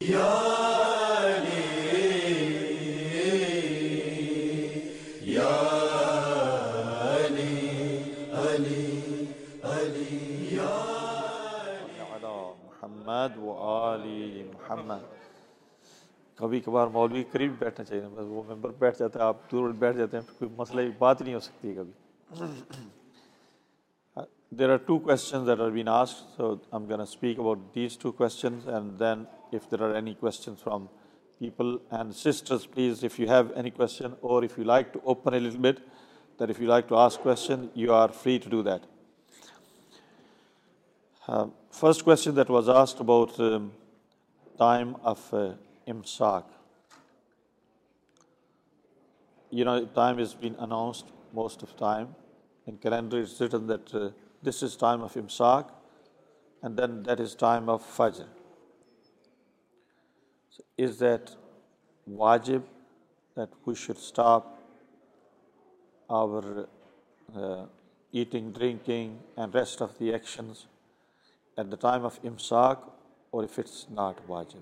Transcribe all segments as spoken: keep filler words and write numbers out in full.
या अली या अली अली अली या अला मुहम्मद व आली मुहम्मद। कभी कभार मौलवी करीब बैठना चाहिए, बस वो मेंबर बैठ जाता है, आप दूर बैठ जाते हैं, कोई मसले की बात नहीं हो सकती है कभी। There are two questions that are being asked, so I'm going to speak about these two questions, and then if there are any questions from people and sisters, please, if you have any question or if you like to open a little bit, that if you like to ask question, you are free to do that. Uh, first question that was asked about um, time of uh, imsak. You know, time has been announced most of time. In calendar it's written that uh, this is time of imsak, and then that is time of fajr. So is that wajib, that we should stop our uh, eating, drinking, and rest of the actions at the time of imsak, or if it's not wajib?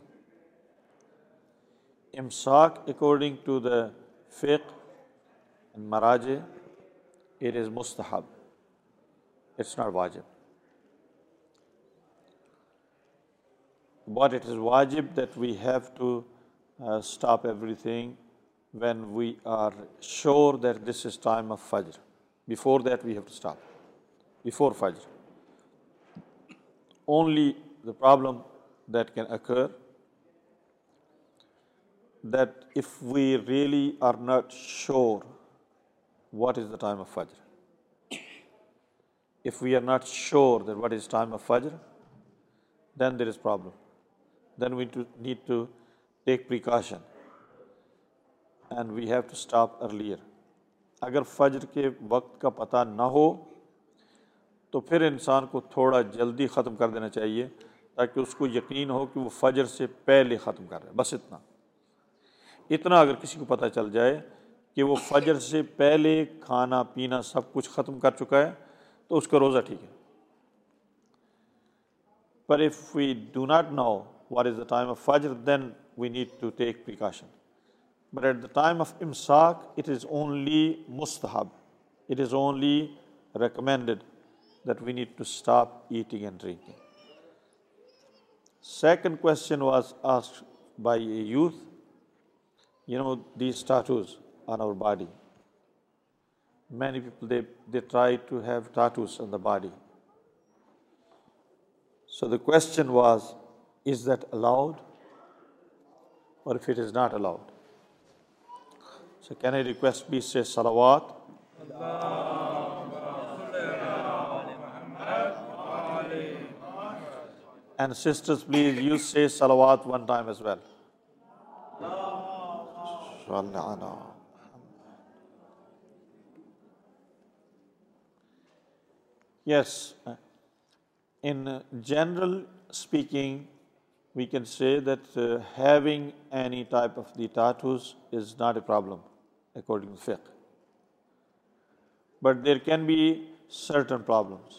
Imsak, according to the fiqh and maraji, it is mustahab. It's not wajib. But it is wajib that we have to uh, stop everything when we are sure that this is time of fajr. Before that we have to stop, before fajr. Only the problem that can occur, that if we really are not sure what is the time of fajr, if we are not sure that what is time of fajr, then there is problem. Then we need to take precaution and we have to stop earlier. अगर फजर के वक्त का पता ना हो तो फिर इंसान को थोड़ा जल्दी ख़त्म कर देना चाहिए, ताकि उसको यकीन हो कि वो फजर से पहले ख़त्म कर रहा है। बस इतना इतना अगर किसी को पता चल जाए कि वो फजर से पहले खाना पीना सब कुछ ख़त्म कर चुका है, तो उसका रोज़ा ठीक है। But if we do not know what is the time of fajr, then we need to take precaution. But at the time of imsak, it is only mustahab. It is only recommended that we need to stop eating and drinking. Second question was asked by a youth. You know, these tattoos on our body. Many people, they, they try to have tattoos on the body. So the question was, is that allowed, or if it is not allowed? So can I request please say salawat? And sisters, please, you say salawat one time as well. Yes, in general speaking, we can say that uh, having any type of the tattoos is not a problem according to fiqh. But there can be certain problems.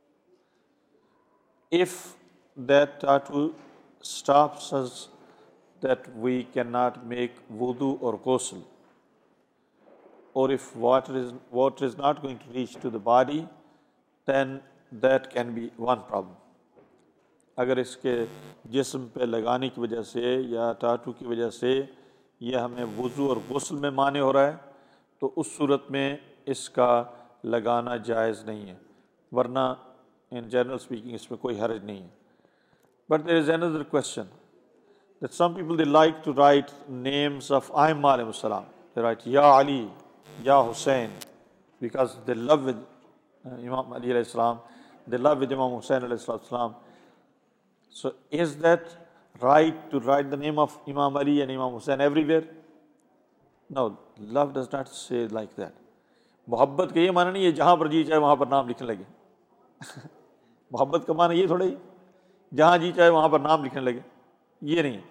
If that tattoo stops us that we cannot make wudu or ghusl, or if water is, water is not going to reach to the body, then that can be one problem. अगर इसके जिस्म पे लगाने की वजह से या टाटू की वजह से यह हमें वुज़ू और गुस्ल में माने हो रहा है, तो उस सूरत में इसका लगाना जायज़ नहीं है, वरना इन जनरल स्पीकिंग इसमें कोई हर्ज नहीं है. But there is another question, that some people, they like to write names of Aimma alayhi salam. They write Ya Ali, Ya Hussein, because they love with uh, Imam Ali alayhi salam, they love with Imam Hussein alayhi salam. So is that right to write the name of Imam Ali and Imam Hussein everywhere? No, love does not say like that. मोहब्बत का ये माना नहीं है जहाँ पर जी चाहे वहाँ पर नाम लिखने लगे. मोहब्बत का माना ये थोड़ा ही जहाँ जी चाहे वहाँ पर नाम लिखने लगे, ये नहीं.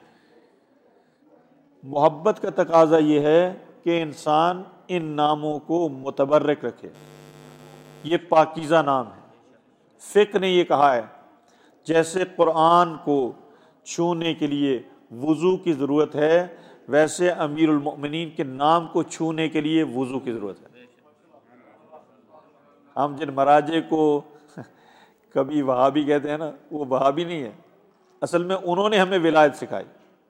मोहब्बत का तकाजा ये है कि इंसान इन नामों को मुतबर्रक रखे. ये पाकीज़ा नाम है. फ़िक़्ह ने ये कहा है, जैसे कुरान को छूने के लिए वुज़ू की ज़रूरत है, वैसे अमीरुल मोमिनीन के नाम को छूने के लिए वुज़ू की ज़रूरत है। हम जिन मराजे को कभी वहाबी कहते हैं ना, वो वहाबी नहीं है, असल में उन्होंने हमें विलायत सिखाई।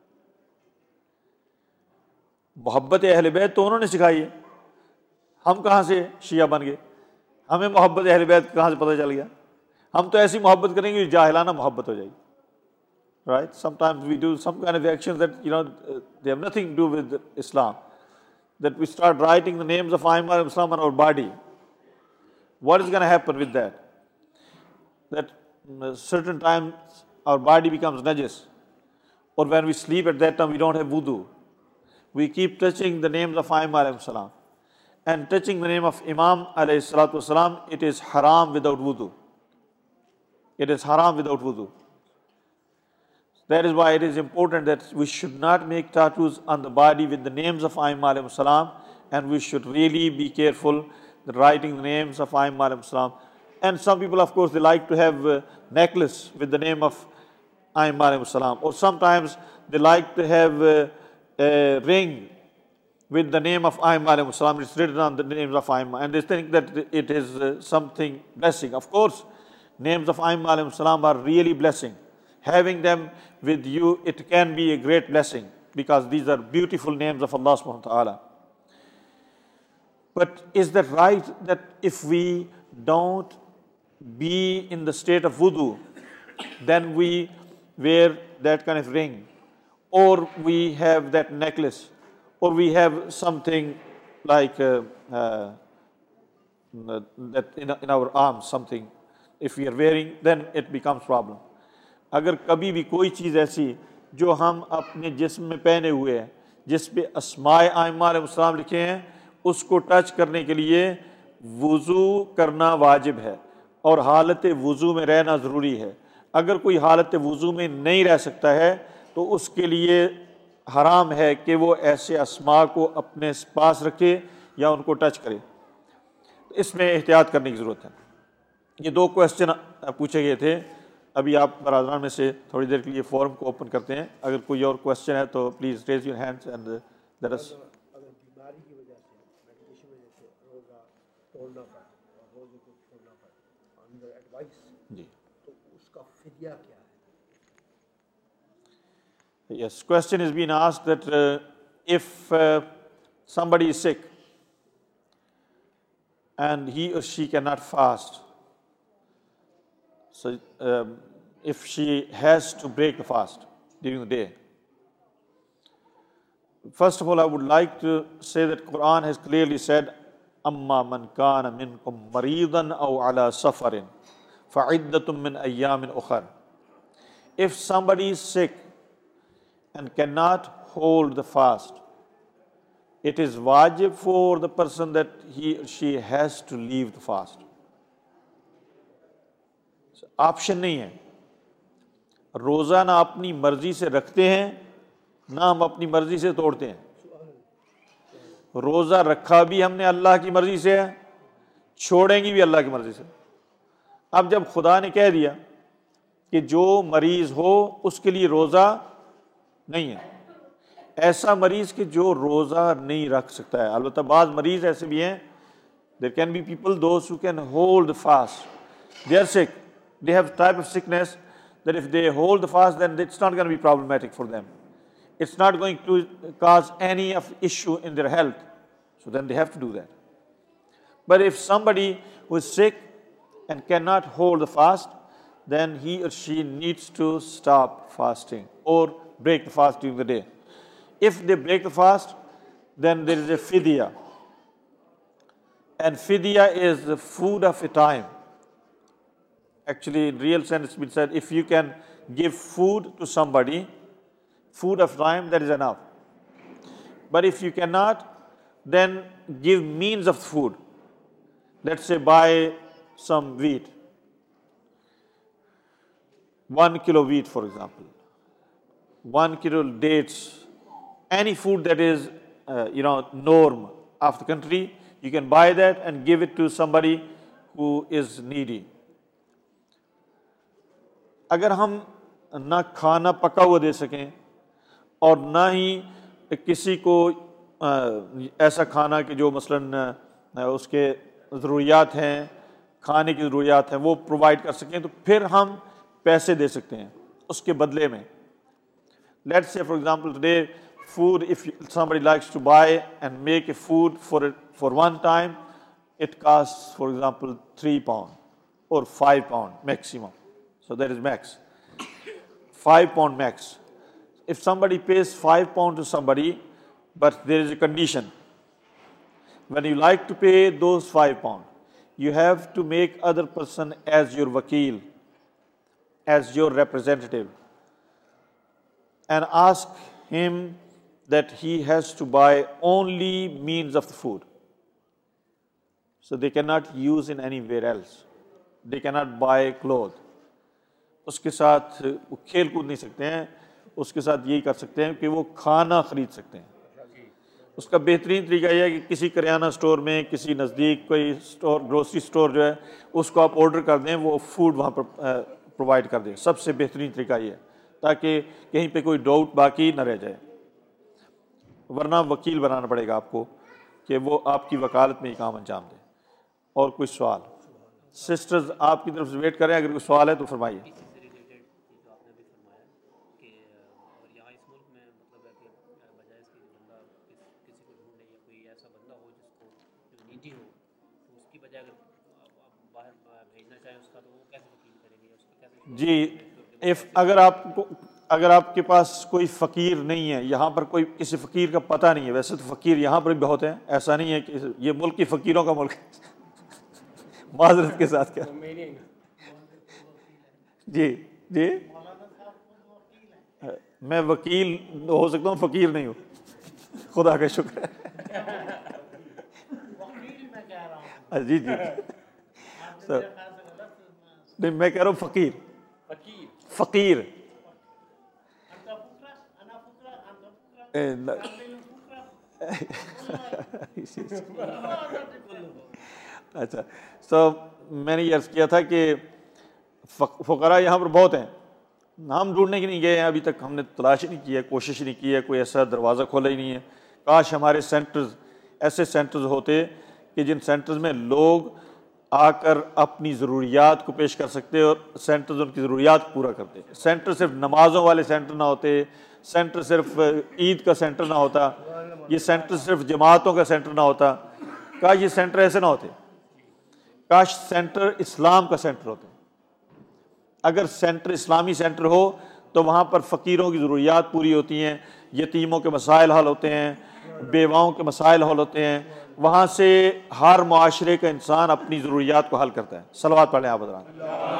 मोहब्बत अहले बैत तो उन्होंने सिखाई है। हम कहाँ से शिया बन गए? हमें मोहब्बत अहले बैत कहाँ से पता चल गया? हम तो ऐसी मोहब्बत करेंगे जो जाहिलाना मोहब्बत हो जाएगी। Right? Sometimes we do some kind of actions that, you know, uh, they have nothing to do with Islam. That we start writing the names of Aimma al-Islam on our body. What is going to happen with that? That uh, certain times our body becomes najis. Or when we sleep at that time we don't have wudu. We keep touching the names of Aimma al-Islam. And touching the name of Imam alayhi salatu wasalam, it is haram without wudu. It is haram without wudu. That is why it is important that we should not make tattoos on the body with the names of Aimma alayhi salam, and we should really be careful that writing the names of Aimma alayhi salam. And some people, of course, they like to have a necklace with the name of Aimma alayhi salam, or sometimes they like to have a, a ring with the name of Aimma alayhi salam. It's written on the names of Aimma, and they think that it is uh, something blessing. Of course, names of Aimma alayhi salam are really blessing. Having them with you, it can be a great blessing, because these are beautiful names of Allah subhanahu wa ta'ala. But is that right that if we don't be in the state of wudu, then we wear that kind of ring, or we have that necklace, or we have something like uh, uh, that in, in our arms, something, if we are wearing, then it becomes problem. अगर कभी भी कोई चीज़ ऐसी जो हम अपने जिस्म में पहने हुए हैं, जिस पे अस्माए आइम्मा अलैहिस्सलाम लिखे हैं, उसको टच करने के लिए वुज़ू करना वाजिब है और हालत वुज़ू में रहना ज़रूरी है। अगर कोई हालत वुज़ू में नहीं रह सकता है तो उसके लिए हराम है कि वो ऐसे अस्मा को अपने पास रखे या उनको टच करे। इसमें एहतियात करने की ज़रूरत है। ये दो क्वेश्चन पूछे गए थे। अभी आप बरादरान में से थोड़ी देर के लिए फॉर्म को ओपन करते हैं। अगर कोई और क्वेश्चन है तो please raise your hands and let us. अगर बीमारी की वजह से मेडिकेशन की वजह से रोज़ा तोड़ना पड़े और रोज़े को छोड़ना पड़े अंडर एडवाइस जी, तो उसका फिदिया क्या है? Yes, question is being asked that uh, if uh, somebody is sick and he or she cannot fast, so um, if she has to break the fast during the day. First of all, I would like to say that Quran has clearly said, "Amma man kana minkum maridan aw ala safarin, fa'iddatum min ayyamin ukhar." If somebody is sick and cannot hold the fast, it is wajib for the person that he or she has to leave the fast. Option नहीं है। रोज़ा ना अपनी मर्जी से रखते हैं ना हम अपनी मर्जी से तोड़ते हैं। रोज़ा रखा भी हमने अल्लाह की मर्जी से है, छोड़ेंगी भी अल्लाह की मर्जी से। अब जब खुदा ने कह दिया कि जो मरीज़ हो उसके लिए रोज़ा नहीं है, ऐसा मरीज़ कि जो रोज़ा नहीं रख सकता है। अलबत्ता बाज़ मरीज़ ऐसे भी हैं, there can be people those who can hold the fast, they are sick, they have type of sickness that if they hold the fast, then it's not going to be problematic for them. It's not going to cause any of issue in their health. So then they have to do that. But if somebody who is sick and cannot hold the fast, then he or she needs to stop fasting or break the fast during the day. If they break the fast, then there is a fidya. And fidya is the food of a time. Actually, in real sense, it's been said, if you can give food to somebody, food of time, that is enough. But if you cannot, then give means of food. Let's say buy some wheat, one kilo wheat, for example, one kilo dates, any food that is, uh, you know, norm of the country, you can buy that and give it to somebody who is needy. अगर हम ना खाना पका हुआ दे सकें اور نہ ہی کسی کو ایسا کھانا کہ جو مثلاً اس کے ضروریات ہیں، کھانے کی ضروریات ہیں وہ پرووائڈ کر سکیں، تو پھر ہم پیسے دے سکتے ہیں اس کے بدلے میں. Let's say for example today food, if somebody likes to buy and make a food for it, for one time, it costs for example three pound or five pound maximum. So that is max. Five pound max. If somebody pays five pound to somebody, but there is a condition. When you like to pay those five pound, you have to make other person as your wakil, as your representative, and ask him that he has to buy only means of the food. So they cannot use in anywhere else. They cannot buy clothes. اس کے ساتھ وہ کھیل کود نہیں سکتے ہیں، اس کے ساتھ یہی کر سکتے ہیں کہ وہ کھانا خرید سکتے ہیں. اس کا بہترین طریقہ یہ ہے کہ کسی کریانہ اسٹور میں، کسی نزدیک کوئی اسٹور، گروسری اسٹور جو ہے، اس کو آپ آرڈر کر دیں، وہ فوڈ وہاں پر پرووائڈ کر دیں. سب سے بہترین طریقہ یہ ہے تاکہ کہیں پہ کوئی ڈاؤٹ باقی نہ رہ جائے. ورنہ وکیل بنانا پڑے گا آپ کو کہ وہ آپ کی وکالت میں یہ کام انجام دے. اور کوئی سوال؟ سسٹرز آپ کی طرف سے ویٹ کریں، اگر کوئی سوال ہے تو فرمائیے. جی اف اگر آپ کو اگر آپ کے پاس کوئی فقیر نہیں ہے، یہاں پر کوئی کسی فقیر کا پتہ نہیں ہے، ویسے تو فقیر یہاں پر بھی بہت ہیں، ایسا نہیں ہے کہ یہ ملک کی فقیروں کا ملک ہے. معذرت کے ساتھ کیا جی جی میں وکیل ہو سکتا ہوں، فقیر نہیں ہوں، خدا کا شکر ہے. جی جی نہیں، میں کہہ رہا ہوں فقیر فقیر اچھا. سو میں نے یہ عرض کیا تھا کہ فقراء یہاں پر بہت ہیں، ہم ڈھونڈنے کے نہیں گئے ہیں ابھی تک، ہم نے تلاش نہیں کی ہے، کوشش نہیں کی ہے، کوئی ایسا دروازہ کھولا ہی نہیں ہے. کاش ہمارے سینٹرز ایسے سینٹرز ہوتے کہ جن سینٹرز میں لوگ آ کر اپنی ضروریات کو پیش کر سکتے اور سینٹرز ان کی ضروریات پورا کرتے. سینٹر صرف نمازوں والے سینٹر نہ ہوتے، سینٹر صرف عید کا سینٹر نہ ہوتا، یہ سینٹر صرف جماعتوں کا سینٹر نہ ہوتا. کاش یہ سینٹر ایسے نہ ہوتے، کاش سینٹر اسلام کا سینٹر ہوتے. اگر سینٹر اسلامی سینٹر ہو تو وہاں پر فقیروں کی ضروریات پوری ہوتی ہیں، یتیموں کے مسائل حل ہوتے ہیں، بیواؤں کے مسائل حل ہوتے ہیں. وہاں سے ہر معاشرے کا انسان اپنی ضروریات کو حل کرتا ہے. صلوات پڑھیں آپ حضرات.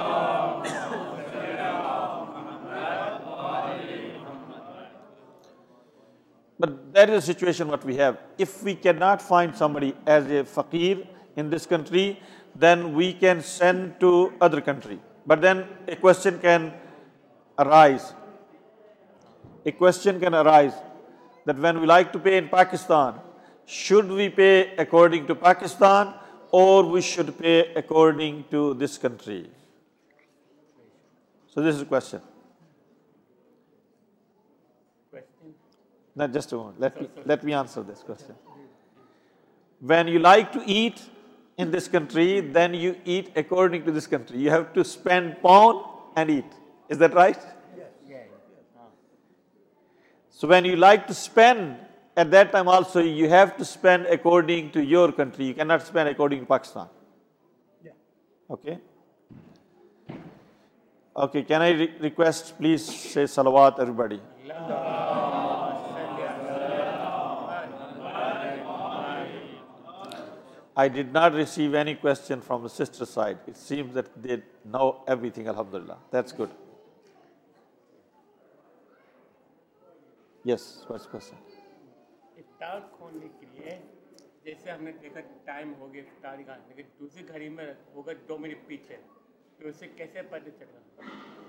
But that is the situation what we have. If we cannot find somebody as a faqir in this country, then we can send to other country. But then a question can arise. A question can arise that when we like to pay in Pakistan, should we pay according to Pakistan or we should pay according to this country? So this is the question. No, just a moment. Let me, let me answer this question. When you like to eat in this country, then you eat according to this country. You have to spend pound and eat. Is that right? Yes. So when you like to spend, at that time also you have to spend according to your country. You cannot spend according to Pakistan. Yeah. Okay? Okay, can I re- request, please say salawat, everybody. I did not receive any question from the sister side. It seems that they know everything, alhamdulillah. That's good. Yes, what's the question? افطار کھولنے کے لیے جیسے ہم نے دیکھا time ہو گیا افطار کا، لیکن دوسری گھڑی میں ہوگا دو منٹ پیچھے، تو اسے کیسے پتہ چلے؟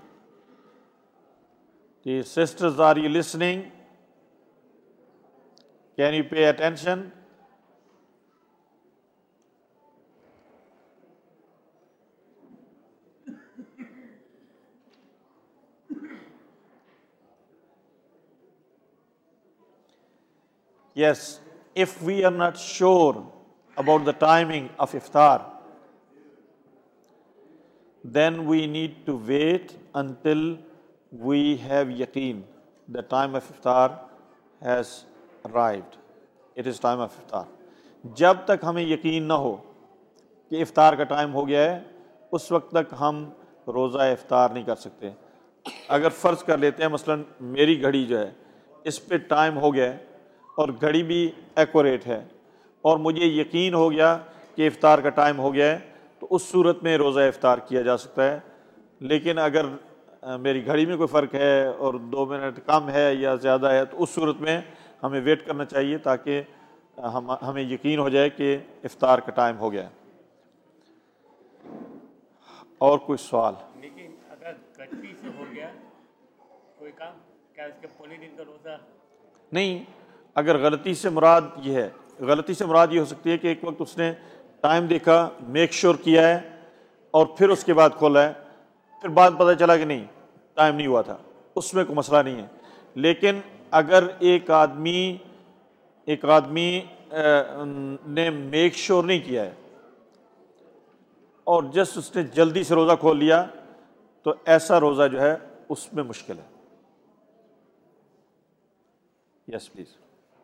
The sisters, are you listening? Can you pay attention? Yes, if we are not sure about the timing of iftar, then we need to wait until we have yaqeen the time of iftar has arrived. It is time of iftar. جب تک ہمیں یقین نہ ہو کہ افطار کا time ہو گیا ہے اس وقت تک ہم روزہ افطار نہیں کر سکتے. اگر فرض کر لیتے ہیں مثلا میری گھڑی جو ہے اس پہ ٹائم ہو گیا ہے اور گھڑی بھی ایکوریٹ ہے اور مجھے یقین ہو گیا کہ افطار کا ٹائم ہو گیا ہے تو اس صورت میں روزہ افطار کیا جا سکتا ہے. لیکن اگر میری گھڑی میں کوئی فرق ہے اور دو منٹ کم ہے یا زیادہ ہے تو اس صورت میں ہمیں ویٹ کرنا چاہیے تاکہ ہم ہمیں یقین ہو جائے کہ افطار کا ٹائم ہو گیا ہے. اور کوئی سوال؟ لیکن اگر غلطی سے ہو گیا کوئی کام، کیا اس کے پورے دن کا روزہ؟ نہیں، اگر غلطی سے مراد یہ ہے، غلطی سے مراد یہ ہو سکتی ہے کہ ایک وقت اس نے ٹائم دیکھا، میک شور کیا ہے اور پھر اس کے بعد کھولا ہے، پھر بعد پتہ چلا کہ نہیں ٹائم نہیں ہوا تھا، اس میں کوئی مسئلہ نہیں ہے. لیکن اگر ایک آدمی ایک آدمی نے میک شور نہیں کیا ہے اور جسٹ اس نے جلدی سے روزہ کھول لیا تو ایسا روزہ جو ہے اس میں مشکل ہے. یس پلیز.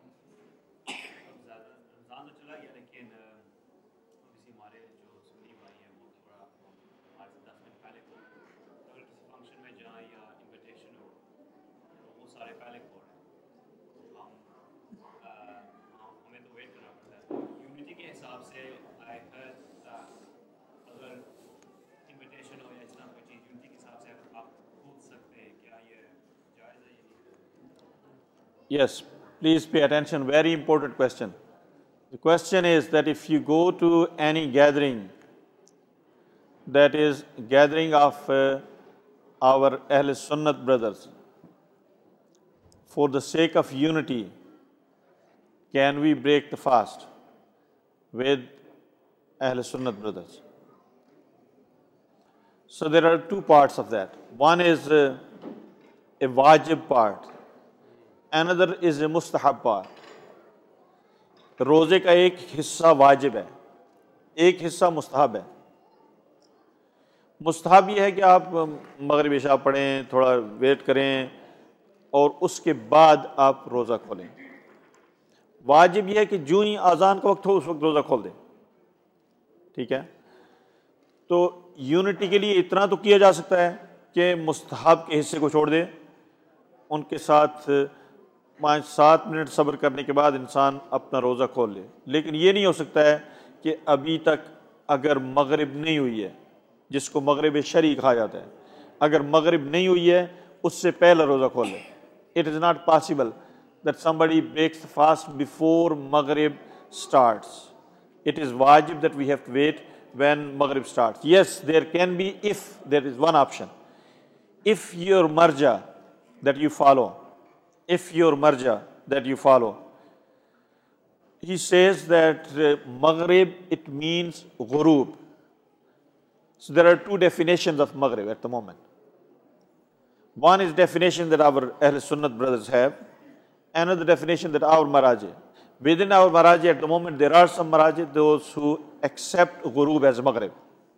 رمضان تو چلا گیا لیکن کسی ہمارے جو سنی بھائی ہیں وہ تھوڑا آج سے دس منٹ پہلے کو اگر کسی فنکشن میں جائیں یا انویٹیشن ہو تو وہ سارے پہلے کو ہم ہمیں تو ویٹ کرنا پڑتا ہے. یونٹی کے حساب سے آئی ہیڈ اگر انویٹیشن ہو یا اس طرح کوئی چیز یونٹی کے حساب سے آپ پوچھ سکتے ہیں کیا یہ جائز ہے یا نہیں؟ Yes, please pay attention. Very important question. The question is that if you go to any gathering, that is gathering of uh, our Ahl Sunnat brothers, for the sake of unity, can we break the fast with Ahl Sunnat brothers? So there are two parts of that. One is uh, a wajib part. Another is a mustahab part. روزے کا ایک حصہ واجب ہے، ایک حصہ مستحب ہے. مستحب یہ ہے کہ آپ مغرب عشاء پڑھیں، تھوڑا ویٹ کریں اور اس کے بعد آپ روزہ کھولیں. واجب یہ ہے کہ جو ہی اذان کا وقت ہو اس وقت روزہ کھول دیں. ٹھیک ہے، تو یونٹی کے لیے اتنا تو کیا جا سکتا ہے کہ مستحب کے حصے کو چھوڑ دیں، ان کے ساتھ پانچ سات منٹ صبر کرنے کے بعد انسان اپنا روزہ کھول لے. لیکن یہ نہیں ہو سکتا ہے کہ ابھی تک اگر مغرب نہیں ہوئی ہے، جس کو مغرب شرعی کہا جاتا ہے، اگر مغرب نہیں ہوئی ہے اس سے پہلے روزہ کھول لے. It is not possible that somebody breaks the fast before Maghrib starts. It is wajib that we have to wait when Maghrib starts. Yes, there can be, if there is one option. If your marja that you follow, if your marja that you follow, he says that uh, Maghrib, it means ghurub. So there are two definitions of Maghrib at the moment. One is definition that our Ahl Sunnat brothers have, another definition that our Maraji. Within our Maraji at the moment there are some Maraji, those who accept ghurub as Maghrib.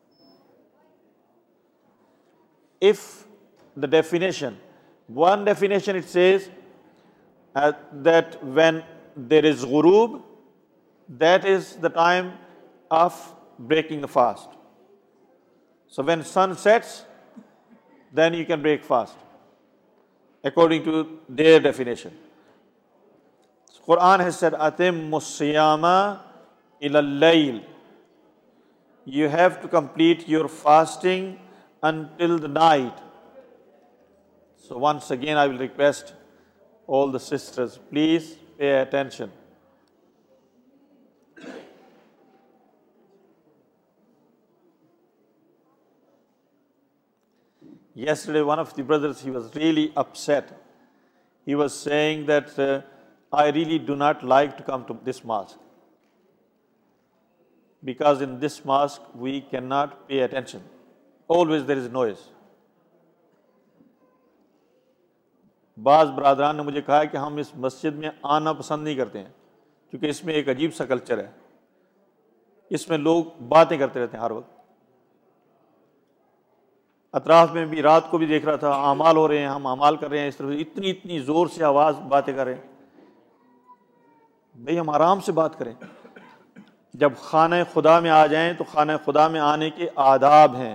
If the definition, one definition it says uh, that when there is ghurub, that is the time of breaking the fast. So when sun sets, then you can break fast, according to their definition. So Quran has said, "Atimmu siyama ila al-layl." You have to complete your fasting until the night. So once again, I will request all the sisters, please pay attention. Yesterday, one of the brothers, he was really upset. He was saying that uh, I really do not like to come to this mosque, because in this mosque we cannot pay attention. Always there is noise. بعض برادران نے مجھے کہا کہ ہم اس مسجد میں آنا پسند نہیں کرتے ہیں کیونکہ اس میں ایک عجیب سا کلچر ہے، اس میں لوگ باتیں کرتے رہتے ہیں ہر وقت. اطراف میں بھی رات کو بھی دیکھ رہا تھا، اعمال ہو رہے ہیں، ہم اعمال کر رہے ہیں، اس طرح اتنی اتنی زور سے آواز باتیں کر رہے ہیں. بھئی ہم آرام سے بات کریں. جب خانہ خدا میں آ جائیں تو خانہ خدا میں آنے کے آداب ہیں،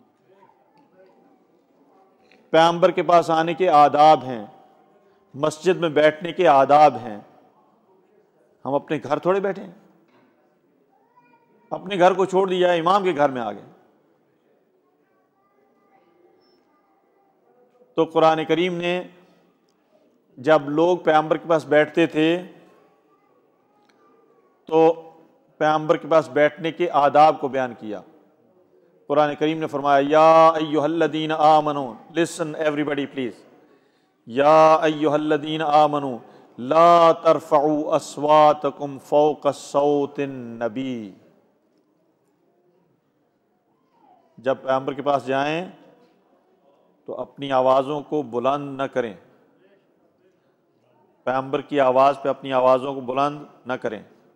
پیغمبر کے پاس آنے کے آداب ہیں، مسجد میں بیٹھنے کے آداب ہیں. ہم اپنے گھر تھوڑے بیٹھے ہیں، اپنے گھر کو چھوڑ دیا، امام کے گھر میں آ گئے. تو قرآن کریم نے جب لوگ پیغمبر کے پاس بیٹھتے تھے تو پیغمبر کے پاس بیٹھنے کے آداب کو بیان کیا. قرآن کریم نے فرمایا یا ایھا الذین آمنو، لسن ایوری بڈی پلیز، یا ایھا الذین آمنو لا ترفعوا اصواتکم فوق صوت النبی. جب پیغمبر کے پاس جائیں تو اپنی آوازوں کو بلند نہ کریں، پیغمبر کی آواز پہ اپنی آوازوں کو بلند نہ کریں.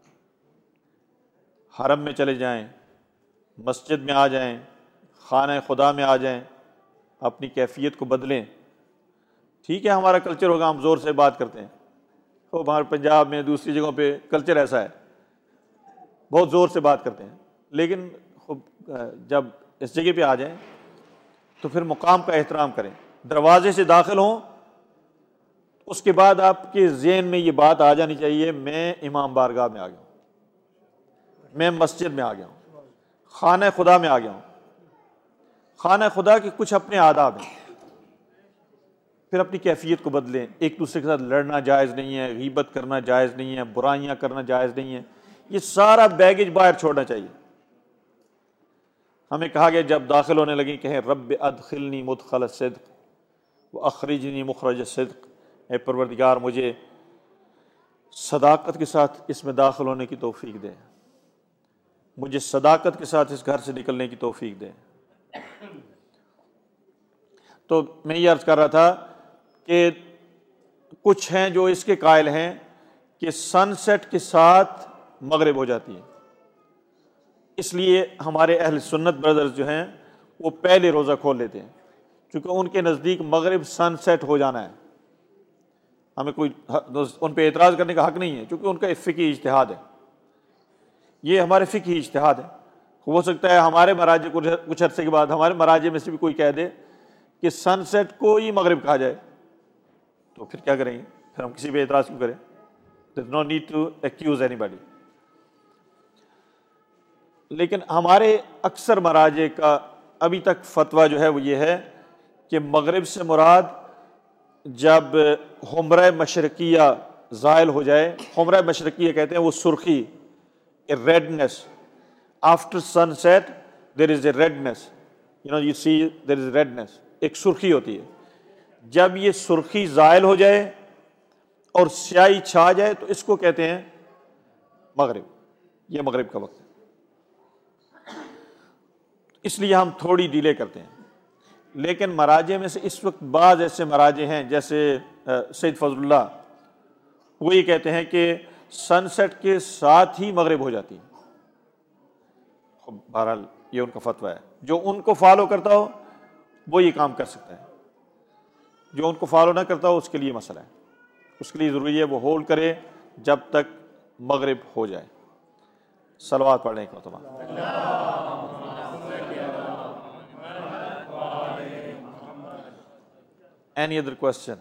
حرم میں چلے جائیں، مسجد میں آ جائیں، خانہ خدا میں آ جائیں، اپنی کیفیت کو بدلیں. ٹھیک ہے ہمارا کلچر ہوگا ہم زور سے بات کرتے ہیں، تو ہمارے پنجاب میں دوسری جگہوں پہ کلچر ایسا ہے، بہت زور سے بات کرتے ہیں. لیکن جب اس جگہ پہ آ جائیں تو پھر مقام کا احترام کریں. دروازے سے داخل ہوں، اس کے بعد آپ کے ذہن میں یہ بات آ جانی چاہیے میں امام بارگاہ میں آ گیا ہوں، میں مسجد میں آ گیا ہوں، خانہ خدا میں آ گیا ہوں. خانہ خدا کے کچھ اپنے آداب ہیں، پھر اپنی کیفیت کو بدلیں. ایک دوسرے کے ساتھ لڑنا جائز نہیں ہے، غیبت کرنا جائز نہیں ہے، برائیاں کرنا جائز نہیں ہے. یہ سارا بیگیج باہر چھوڑنا چاہیے. ہمیں کہا گیا جب داخل ہونے لگیں کہیں رب ادخلنی مدخل صدق واخرجنی مخرج صدق، اے پروردگار مجھے صداقت کے ساتھ اس میں داخل ہونے کی توفیق دے، مجھے صداقت کے ساتھ اس گھر سے نکلنے کی توفیق دے. تو میں یہ عرض کر رہا تھا کہ کچھ ہیں جو اس کے قائل ہیں کہ سن سیٹ کے ساتھ مغرب ہو جاتی ہے، اس لیے ہمارے اہل سنت بردرز جو ہیں وہ پہلے روزہ کھول لیتے ہیں، کیونکہ ان کے نزدیک مغرب سن سیٹ ہو جانا ہے. ہمیں کوئی ان پہ اعتراض کرنے کا حق نہیں ہے، کیونکہ ان کا فقہی اجتہاد ہے، یہ ہمارے فقہی اجتہاد ہے. ہو سکتا ہے ہمارے مراجع کچھ عرصے کے بعد ہمارے مراجع میں سے بھی کوئی کہہ دے کہ سن سیٹ کو ہی مغرب کہا جائے، تو پھر کیا کریں گے؟ پھر ہم کسی پہ اعتراض کیوں کریں؟ There's no need to accuse anybody. لیکن ہمارے اکثر مراجع کا ابھی تک فتویٰ جو ہے وہ یہ ہے کہ مغرب سے مراد جب حمرہ مشرقیہ زائل ہو جائے. حمرہ مشرقیہ کہتے ہیں وہ سرخی، redness. After sunset there is a redness, you know you see there is redness, ایک سرخی ہوتی ہے. جب یہ سرخی زائل ہو جائے اور سیاہی چھا جائے تو اس کو کہتے ہیں مغرب. یہ مغرب کا وقت ہے. اس لیے ہم تھوڑی ڈیلے کرتے ہیں. لیکن مراجع میں سے اس وقت بعض ایسے مراجع ہیں جیسے سید فضل اللہ، وہ یہ کہتے ہیں کہ سن سیٹ کے ساتھ ہی مغرب ہو جاتی ہے. بہرحال یہ ان کا فتویٰ ہے. جو ان کو فالو کرتا ہو وہ یہ کام کر سکتا ہے، جو ان کو فالو نہ کرتا ہو اس کے لیے مسئلہ ہے. اس کے لیے ضروری ہے وہ ہولڈ کرے جب تک مغرب ہو جائے. صلوات پڑھنے کا تمام. Any other question?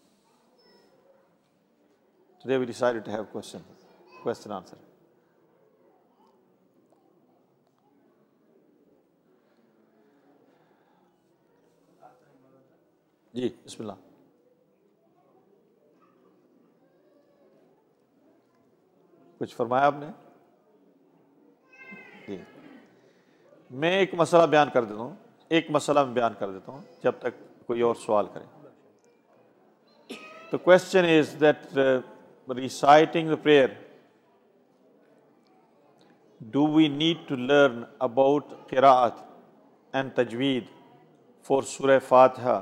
Today we decided to have question, question answer. جی بسم اللہ. کچھ فرمایا آپ نے؟ جی میں ایک مسئلہ بیان کر دیتا ہوں، ایک مسئلہ میں بیان کر دیتا ہوں جب تک کوئی اور سوال کرے. The question is that uh, reciting the prayer, do we need to learn about qira'at and tajweed for Surah Fatiha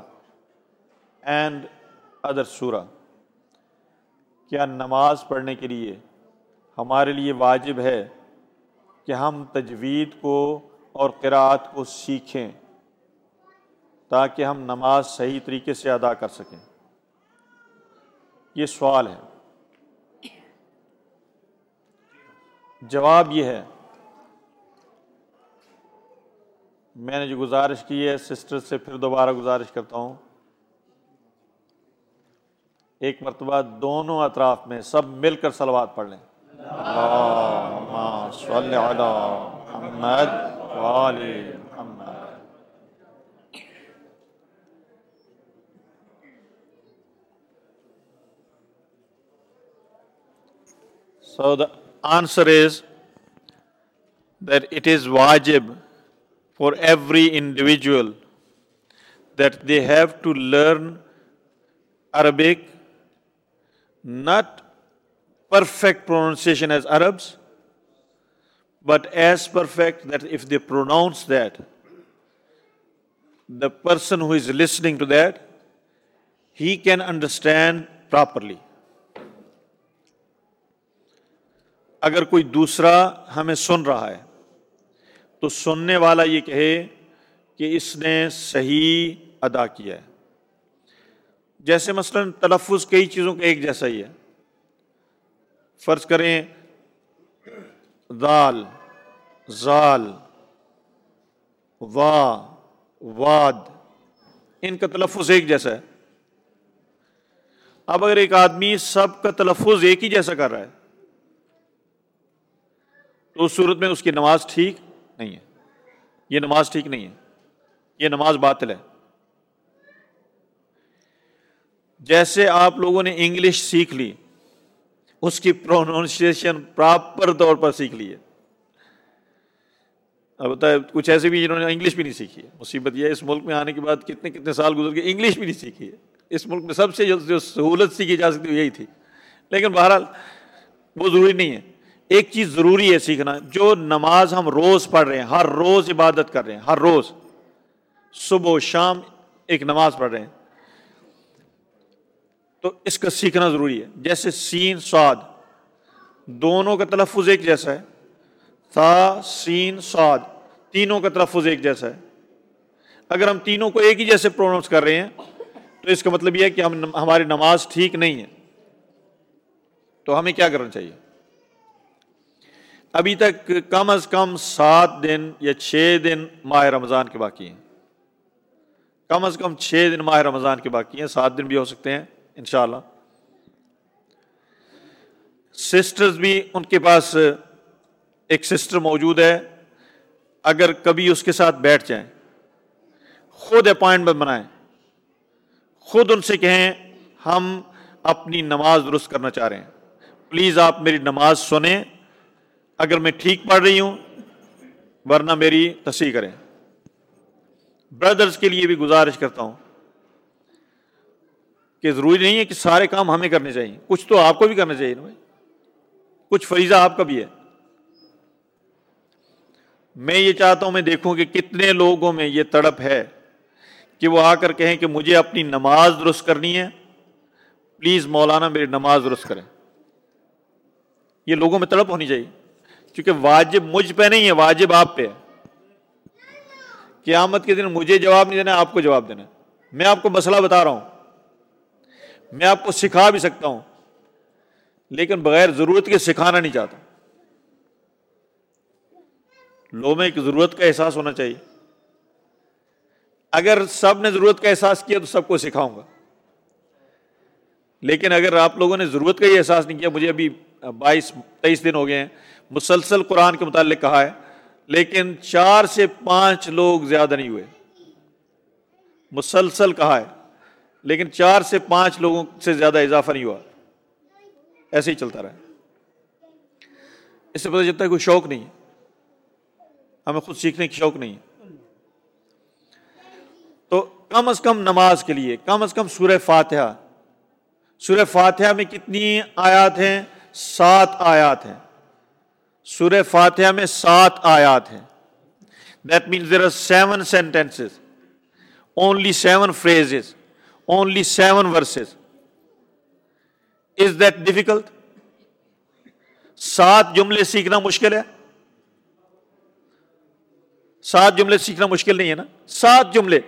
and other surah? کیا نماز پڑھنے کے لیے ہمارے لیے واجب ہے کہ ہم تجوید کو اور قراءت کو سیکھیں تاکہ ہم نماز صحیح طریقے سے ادا کر سکیں؟ یہ سوال ہے۔ جواب یہ ہے، میں نے جو گزارش کی ہے سسٹر سے پھر دوبارہ گزارش کرتا ہوں، ایک مرتبہ دونوں اطراف میں سب مل کر صلوات پڑھ لیں۔ اللہم صلی علی محمد وآل محمد۔ So the answer is that it is wajib for every individual that they have to learn Arabic, not perfect pronunciation as Arabs, but as perfect that if they pronounce that, the person who is listening to that, he can understand properly. اگر کوئی دوسرا ہمیں سن رہا ہے تو سننے والا یہ کہے کہ اس نے صحیح ادا کیا ہے۔ جیسے مثلا تلفظ کئی چیزوں کا ایک جیسا ہی ہے، فرض کریں ذال، زال، وا، واد، ان کا تلفظ ایک جیسا ہے۔ اب اگر ایک آدمی سب کا تلفظ ایک ہی جیسا کر رہا ہے تو اس صورت میں اس کی نماز ٹھیک نہیں ہے، یہ نماز ٹھیک نہیں ہے، یہ نماز باطل ہے۔ جیسے آپ لوگوں نے انگلش سیکھ لی، اس کی پروننسیشن پراپر طور پر سیکھ لی ہے، البتہ کچھ ایسے بھی جنہوں نے انگلش بھی نہیں سیکھی ہے۔ مصیبت یہ ہے اس ملک میں آنے کے بعد کتنے کتنے سال گزر گئے، انگلش بھی نہیں سیکھی ہے۔ اس ملک میں سب سے جو سہولت سیکھی جا سکتی یہی تھی، لیکن بہرحال وہ ضروری نہیں ہے۔ ایک چیز ضروری ہے سیکھنا، جو نماز ہم روز پڑھ رہے ہیں، ہر روز عبادت کر رہے ہیں، ہر روز صبح و شام ایک نماز پڑھ رہے ہیں، تو اس کا سیکھنا ضروری ہے۔ جیسے سین صاد دونوں کا تلفظ ایک جیسا ہے، تا سین صاد تینوں کا تلفظ ایک جیسا ہے۔ اگر ہم تینوں کو ایک ہی جیسے پروننس کر رہے ہیں تو اس کا مطلب یہ ہے کہ ہم ہماری نماز ٹھیک نہیں ہے۔ تو ہمیں کیا کرنا چاہیے؟ ابھی تک کم از کم سات دن یا چھ دن ماہ رمضان کے باقی ہیں، کم از کم چھ دن ماہ رمضان کے باقی ہیں، سات دن بھی ہو سکتے ہیں انشاءاللہ۔ سسٹرز بھی، ان کے پاس ایک سسٹر موجود ہے، اگر کبھی اس کے ساتھ بیٹھ جائیں، خود اپائنٹمنٹ بنائیں، خود ان سے کہیں ہم اپنی نماز درست کرنا چاہ رہے ہیں، پلیز آپ میری نماز سنیں، اگر میں ٹھیک پڑھ رہی ہوں ورنہ میری تصحیح کریں۔ برادرز کے لیے بھی گزارش کرتا ہوں کہ ضروری نہیں ہے کہ سارے کام ہمیں کرنے چاہیے، کچھ تو آپ کو بھی کرنا چاہیے نا بھائی، کچھ فریضہ آپ کا بھی ہے۔ میں یہ چاہتا ہوں میں دیکھوں کہ کتنے لوگوں میں یہ تڑپ ہے کہ وہ آ کر کہیں کہ مجھے اپنی نماز درست کرنی ہے، پلیز مولانا میری نماز درست کریں۔ یہ لوگوں میں تڑپ ہونی چاہیے، کیونکہ واجب مجھ پہ نہیں ہے، واجب آپ پہ ہے۔ قیامت کے دن مجھے جواب نہیں دینا، آپ کو جواب دینا ہے۔ میں آپ کو مسئلہ بتا رہا ہوں، میں آپ کو سکھا بھی سکتا ہوں، لیکن بغیر ضرورت کے سکھانا نہیں چاہتا۔ لوگوں میں ایک ضرورت کا احساس ہونا چاہیے۔ اگر سب نے ضرورت کا احساس کیا تو سب کو سکھاؤں گا، لیکن اگر آپ لوگوں نے ضرورت کا ہی احساس نہیں کیا، مجھے ابھی بائیس تیئیس دن ہو گئے ہیں، مسلسل قرآن کے متعلق کہا ہے، لیکن چار سے پانچ لوگ زیادہ نہیں ہوئے، مسلسل کہا ہے لیکن چار سے پانچ لوگوں سے زیادہ اضافہ نہیں ہوا، ایسے ہی چلتا رہا۔ اس سے پتہ چلتا ہے کوئی شوق نہیں ہے، ہمیں خود سیکھنے کی شوق نہیں ہے۔ تو کم از کم نماز کے لیے کم از کم سورہ فاتحہ، سورہ فاتحہ میں کتنی آیات ہیں؟ سات آیات ہیں۔ سورہ فاتحہ میں سات آیات ہیں۔ That means there are seven sentences, only seven phrases, only seven verses. Is that difficult? سات جملے سیکھنا مشکل ہے؟ سات جملے سیکھنا مشکل نہیں ہے نا؟ سات جملے،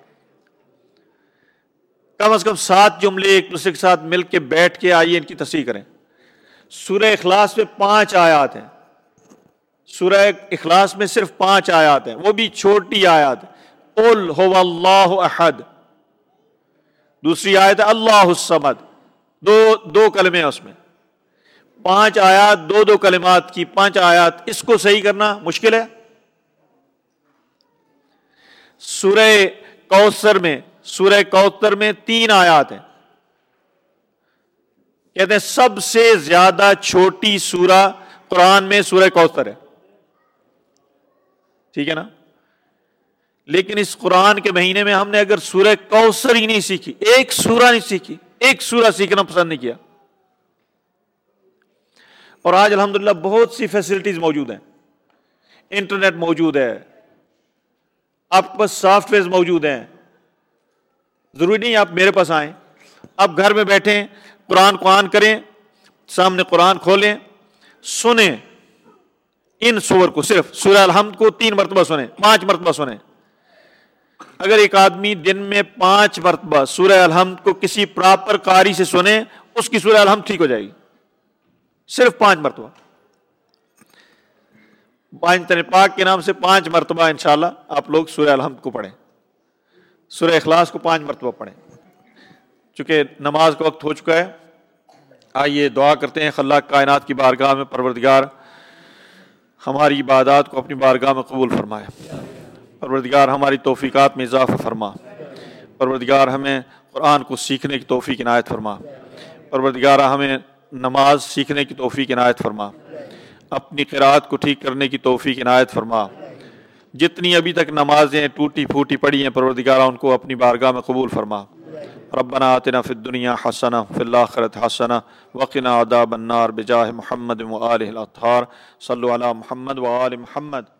کم از کم سات جملے ایک دوسرے کے ساتھ مل کے بیٹھ کے آئیے ان کی تصحیح کریں۔ سورہ اخلاص میں پانچ آیات ہیں، سورہ اخلاص میں صرف پانچ آیات ہیں، وہ بھی چھوٹی آیات ہیں۔ قل هو اللہ احد، دوسری آیت ہے اللہ الصمد، دو دو کلمے ہیں اس میں، پانچ آیات، دو دو کلمات کی پانچ آیات، اس کو صحیح کرنا مشکل ہے؟ سورہ کوثر میں سورہ کوثر میں تین آیات ہیں، کہتے ہیں سب سے زیادہ چھوٹی سورہ قرآن میں سورہ کوثر ہے، ٹھیک ہے نا؟ لیکن اس قرآن کے مہینے میں ہم نے اگر سورہ کوثر ہی نہیں سیکھی، ایک سورہ نہیں سیکھی، ایک سورہ سیکھنا پسند نہیں کیا۔ اور آج الحمدللہ بہت سی فیسلٹیز موجود ہیں، انٹرنیٹ موجود ہے، آپ کے پاس سافٹ ویئر موجود ہیں، ضروری نہیں آپ میرے پاس آئیں، آپ گھر میں بیٹھیں، قرآن کو آن کریں، سامنے قرآن کھولیں، سنیں ان سور کو، صرف سورہ الحمد کو تین مرتبہ سنیں، پانچ مرتبہ سنیں۔ اگر ایک آدمی دن میں پانچ مرتبہ سورہ الحمد کو کسی پراپر قاری سے سنے، اس کی سورہ الحمد ٹھیک ہو جائے گی، صرف پانچ مرتبہ، پانچ تن پاک کے نام سے پانچ مرتبہ انشاءاللہ آپ لوگ سورہ الحمد کو پڑھیں، سورہ اخلاص کو پانچ مرتبہ پڑھیں۔ چونکہ نماز کا وقت ہو چکا ہے، آئیے دعا کرتے ہیں خلاق کائنات کی بارگاہ میں، پروردگار ہماری عبادات کو اپنی بارگاہ میں قبول فرمائے، پروردگار ہماری توفیقات میں اضافہ فرما، پروردگار ہمیں قرآن کو سیکھنے کی توفیق عنایت فرما، پروردگار ہمیں نماز سیکھنے کی توفیق عنایت فرما، اپنی قرات کو ٹھیک کرنے کی توفیق عنایت فرما، جتنی ابھی تک نمازیں ٹوٹی پھوٹی پڑی ہیں پروردگار ان کو اپنی بارگاہ میں قبول فرما۔ ربنا آتنا فی الدنیا حسنہ فی الآخرۃ حسنہ وقنا عذاب النار بجاہ محمد وآلہ الاطہار، صلوا علی محمد وآل محمد۔